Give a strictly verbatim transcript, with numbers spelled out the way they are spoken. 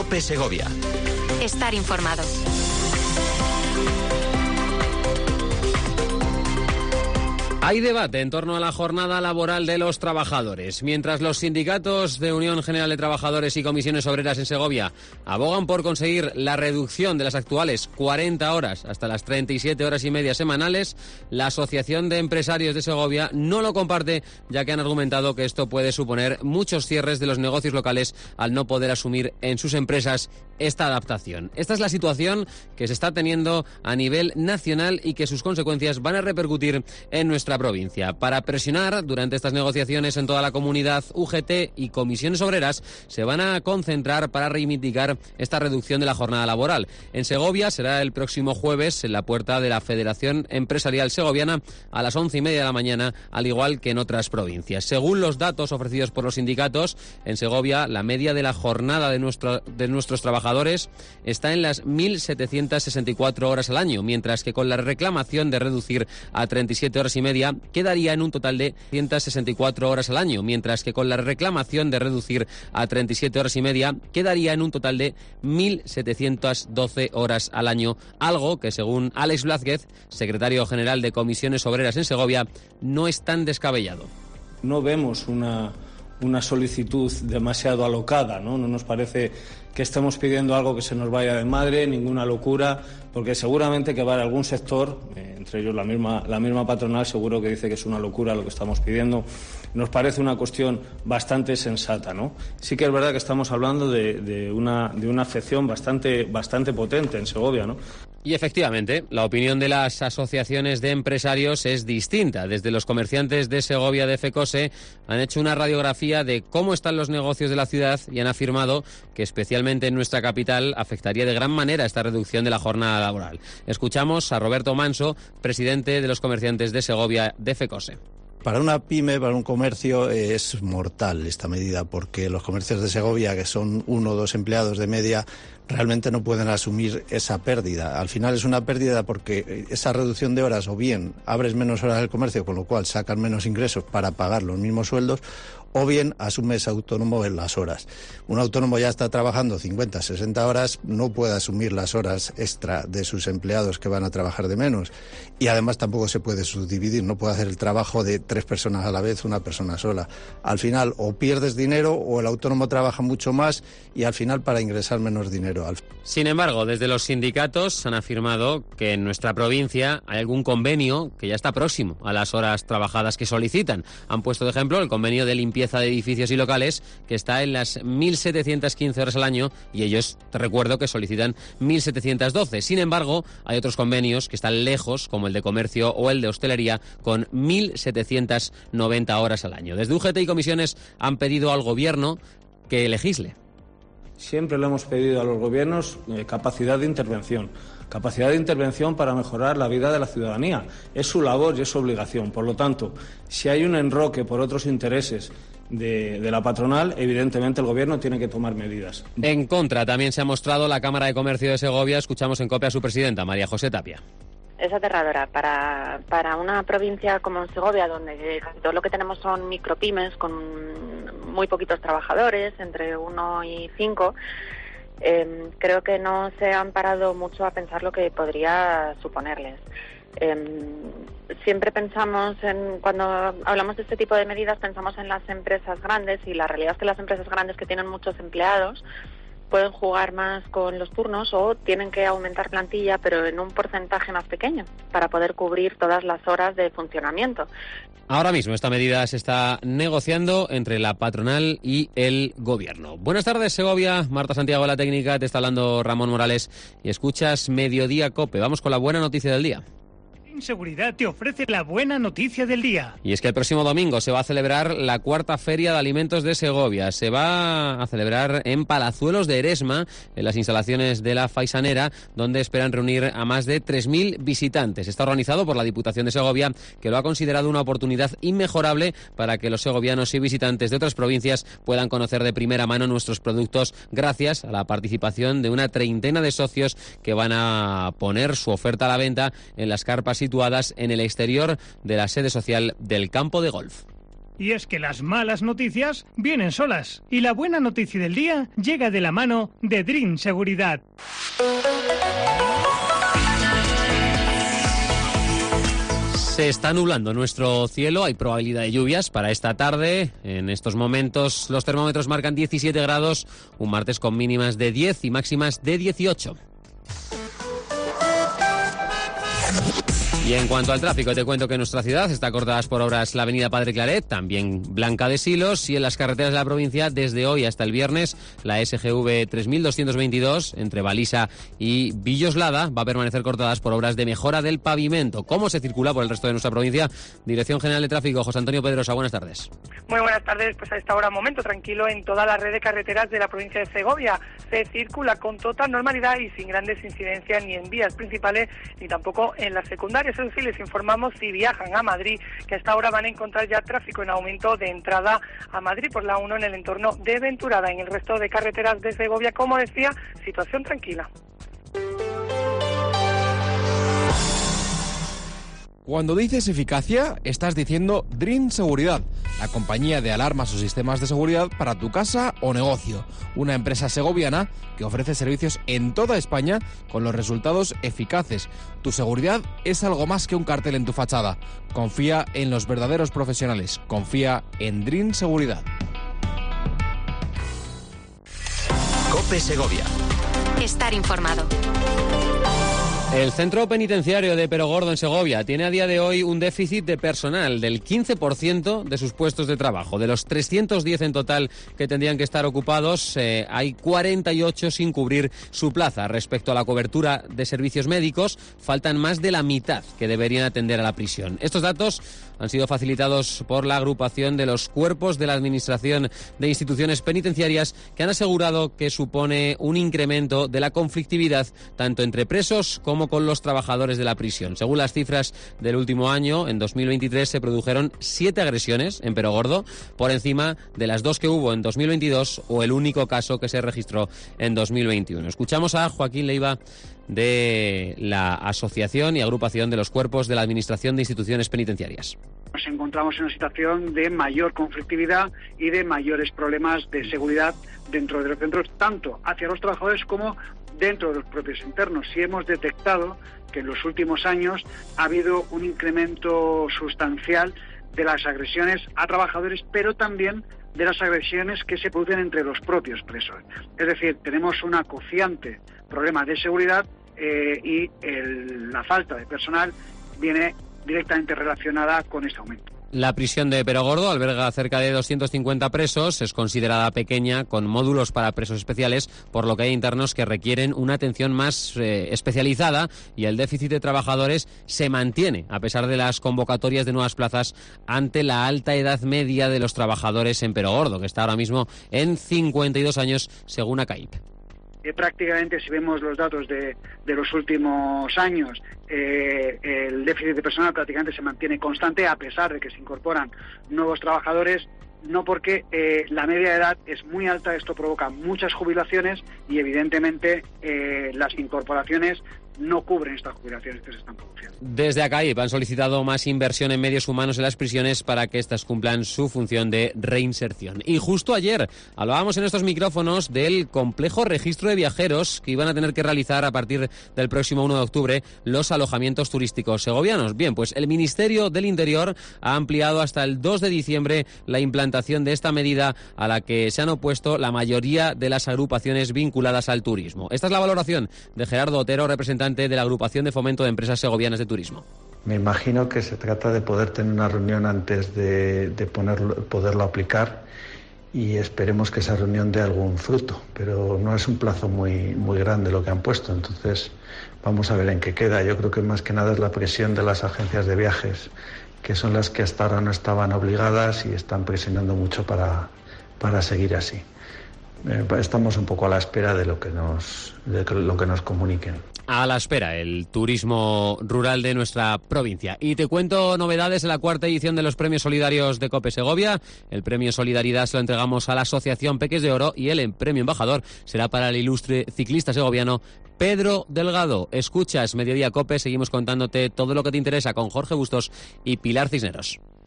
COPE Segovia. Estar informado. Hay debate en torno a la jornada laboral de los trabajadores. Mientras los sindicatos de Unión General de Trabajadores y Comisiones Obreras en Segovia abogan por conseguir la reducción de las actuales cuarenta horas hasta las treinta y siete horas y media semanales, la Asociación de Empresarios de Segovia no lo comparte, ya que han argumentado que esto puede suponer muchos cierres de los negocios locales al no poder asumir en sus empresas esta adaptación. Esta es la situación que se está teniendo a nivel nacional y que sus consecuencias van a repercutir en nuestra provincia. Para presionar durante estas negociaciones en toda la comunidad, U G T y comisiones obreras se van a concentrar para reivindicar esta reducción de la jornada laboral. En Segovia será el próximo jueves en la puerta de la Federación Empresarial Segoviana a las once y media de la mañana, al igual que en otras provincias. Según los datos ofrecidos por los sindicatos, en Segovia la media de la jornada de, nuestro, de nuestros trabajadores está en las mil setecientas sesenta y cuatro horas al año, mientras que con la reclamación de reducir a treinta y siete horas y media quedaría en un total de ciento sesenta y cuatro horas al año, mientras que con la reclamación de reducir a treinta y siete horas y media quedaría en un total de mil setecientas doce horas al año, algo que según Alex Blázquez, secretario general de Comisiones Obreras en Segovia, no es tan descabellado. No vemos una, una solicitud demasiado alocada, ¿no? No nos parece que estemos pidiendo algo que se nos vaya de madre, ninguna locura, porque seguramente que va a haber algún sector, eh, entre ellos la misma, la misma patronal, seguro que dice que es una locura lo que estamos pidiendo. Nos parece una cuestión bastante sensata, ¿no? Sí que es verdad que estamos hablando de, de, una, de una afección bastante, bastante potente en Segovia, ¿no? Y efectivamente, la opinión de las asociaciones de empresarios es distinta. Desde los comerciantes de Segovia de FECOSE han hecho una radiografía de cómo están los negocios de la ciudad y han afirmado que especialmente en nuestra capital afectaría de gran manera esta reducción de la jornada laboral. Escuchamos a Roberto Manso, presidente de los comerciantes de Segovia de FECOSE. Para una pyme, para un comercio, es mortal esta medida, porque los comercios de Segovia, que son uno o dos empleados de media, realmente no pueden asumir esa pérdida. Al final es una pérdida porque esa reducción de horas, o bien abres menos horas del comercio, con lo cual sacan menos ingresos para pagar los mismos sueldos, o bien asumes autónomo en las horas. Un autónomo ya está trabajando cincuenta, sesenta horas, no puede asumir las horas extra de sus empleados que van a trabajar de menos. Y además tampoco se puede subdividir, no puede hacer el trabajo de tres personas a la vez, una persona sola. Al final o pierdes dinero o el autónomo trabaja mucho más y al final para ingresar menos dinero. Sin embargo, desde los sindicatos han afirmado que en nuestra provincia hay algún convenio que ya está próximo a las horas trabajadas que solicitan. Han puesto de ejemplo el convenio de limpieza de edificios y locales, que está en las mil setecientas quince horas al año, y ellos, te recuerdo, que solicitan mil setecientas doce. Sin embargo, hay otros convenios que están lejos, como el de comercio o el de hostelería, con mil setecientas noventa horas al año. Desde U G T y comisiones han pedido al gobierno que legisle. Siempre le hemos pedido a los gobiernos eh, capacidad de intervención, capacidad de intervención para mejorar la vida de la ciudadanía. Es su labor y es su obligación. Por lo tanto, si hay un enroque por otros intereses de, de la patronal, evidentemente el gobierno tiene que tomar medidas. En contra también se ha mostrado la Cámara de Comercio de Segovia. Escuchamos en COPE a su presidenta, María José Tapia. Es aterradora para, para una provincia como Segovia, donde todo lo que tenemos son micropymes con muy poquitos trabajadores, entre uno y cinco. Eh, creo que no se han parado mucho a pensar lo que podría suponerles. Eh, siempre pensamos en, cuando hablamos de este tipo de medidas, pensamos en las empresas grandes, y la realidad es que las empresas grandes que tienen muchos empleados pueden jugar más con los turnos o tienen que aumentar plantilla, pero en un porcentaje más pequeño, para poder cubrir todas las horas de funcionamiento. Ahora mismo esta medida se está negociando entre la patronal y el gobierno. Buenas tardes, Segovia. Marta Santiago, la técnica, te está hablando Ramón Morales y escuchas Mediodía COPE. Vamos con la buena noticia del día. Seguridad te ofrece la buena noticia del día. Y es que el próximo domingo se va a celebrar la cuarta Feria de Alimentos de Segovia. Se va a celebrar en Palazuelos de Eresma, en las instalaciones de la Faisanera, donde esperan reunir a más de tres mil visitantes. Está organizado por la Diputación de Segovia, que lo ha considerado una oportunidad inmejorable para que los segovianos y visitantes de otras provincias puedan conocer de primera mano nuestros productos, gracias a la participación de una treintena de socios que van a poner su oferta a la venta en las carpas situadas en el exterior de la sede social del campo de golf. Y es que las malas noticias vienen solas. Y la buena noticia del día llega de la mano de Dream Seguridad. Se está nublando nuestro cielo, hay probabilidad de lluvias para esta tarde. En estos momentos los termómetros marcan diecisiete grados, un martes con mínimas de diez y máximas de dieciocho. Y en cuanto al tráfico, te cuento que en nuestra ciudad está cortada por obras la avenida Padre Claret, también Blanca de Silos, y en las carreteras de la provincia desde hoy hasta el viernes la S G V tres mil doscientos veintidós entre Balisa y Villoslada va a permanecer cortadas por obras de mejora del pavimento. ¿Cómo se circula por el resto de nuestra provincia? Dirección General de Tráfico, José Antonio Pedrosa, buenas tardes. Muy buenas tardes, pues a esta hora momento tranquilo en toda la red de carreteras de la provincia de Segovia. Se circula con total normalidad y sin grandes incidencias ni en vías principales ni tampoco en las secundarias. Eso sí, les informamos si viajan a Madrid que a esta hora van a encontrar ya tráfico en aumento de entrada a Madrid por la uno en el entorno de Venturada. En el resto de carreteras de Segovia, como decía, situación tranquila. Cuando dices eficacia, estás diciendo Dream Seguridad, la compañía de alarmas o sistemas de seguridad para tu casa o negocio. Una empresa segoviana que ofrece servicios en toda España con los resultados eficaces. Tu seguridad es algo más que un cartel en tu fachada. Confía en los verdaderos profesionales. Confía en Dream Seguridad. COPE Segovia. Estar informado. El centro penitenciario de Perogordo en Segovia tiene a día de hoy un déficit de personal del quince por ciento de sus puestos de trabajo. De los trescientos diez en total que tendrían que estar ocupados, eh, hay cuarenta y ocho sin cubrir su plaza. Respecto a la cobertura de servicios médicos, faltan más de la mitad que deberían atender a la prisión. Estos datos han sido facilitados por la agrupación de los cuerpos de la Administración de Instituciones Penitenciarias, que han asegurado que supone un incremento de la conflictividad tanto entre presos como con los trabajadores de la prisión. Según las cifras del último año, en dos mil veintitrés se produjeron siete agresiones en Perogordo, por encima de las dos que hubo en dos mil veintidós o el único caso que se registró en dos mil veintiuno. Escuchamos a Joaquín Leiva de la Asociación y Agrupación de los Cuerpos de la Administración de Instituciones Penitenciarias. Nos encontramos en una situación de mayor conflictividad y de mayores problemas de seguridad dentro de los centros, tanto hacia los trabajadores como dentro de los propios internos. Sí hemos detectado que en los últimos años ha habido un incremento sustancial de las agresiones a trabajadores, pero también de las agresiones que se producen entre los propios presos. Es decir, tenemos un acuciante problema de seguridad eh, y el, la falta de personal viene directamente relacionada con este aumento. La prisión de Perogordo alberga cerca de doscientos cincuenta presos, es considerada pequeña, con módulos para presos especiales, por lo que hay internos que requieren una atención más eh, especializada, y el déficit de trabajadores se mantiene a pesar de las convocatorias de nuevas plazas ante la alta edad media de los trabajadores en Perogordo, que está ahora mismo en cincuenta y dos años según ACAIP. Eh, prácticamente, si vemos los datos de, de los últimos años, eh, el déficit de personal prácticamente se mantiene constante a pesar de que se incorporan nuevos trabajadores, no porque eh, la media de edad es muy alta. Esto provoca muchas jubilaciones y evidentemente eh, las incorporaciones no cubren estas jubilaciones que se están produciendo. Desde ACAIP han solicitado más inversión en medios humanos en las prisiones para que éstas cumplan su función de reinserción. Y justo ayer hablábamos en estos micrófonos del complejo registro de viajeros que iban a tener que realizar a partir del próximo uno de octubre los alojamientos turísticos segovianos. Bien, pues el Ministerio del Interior ha ampliado hasta el dos de diciembre la implantación de esta medida, a la que se han opuesto la mayoría de las agrupaciones vinculadas al turismo. Esta es la valoración de Gerardo Otero, representante de la Agrupación de Fomento de Empresas Segovianas de Turismo. Me imagino que se trata de poder tener una reunión antes de, de ponerlo, poderlo aplicar, y esperemos que esa reunión dé algún fruto, pero no es un plazo muy, muy grande lo que han puesto, entonces vamos a ver en qué queda. Yo creo que más que nada es la presión de las agencias de viajes, que son las que hasta ahora no estaban obligadas y están presionando mucho para, para seguir así. Estamos un poco a la espera de lo que nos, de lo que nos comuniquen. A la espera, el turismo rural de nuestra provincia. Y te cuento novedades en la cuarta edición de los Premios Solidarios de COPE Segovia. El Premio Solidaridad se lo entregamos a la Asociación Peques de Oro, y el Premio Embajador será para el ilustre ciclista segoviano Pedro Delgado. Escuchas Mediodía COPE, seguimos contándote todo lo que te interesa con Jorge Bustos y Pilar Cisneros.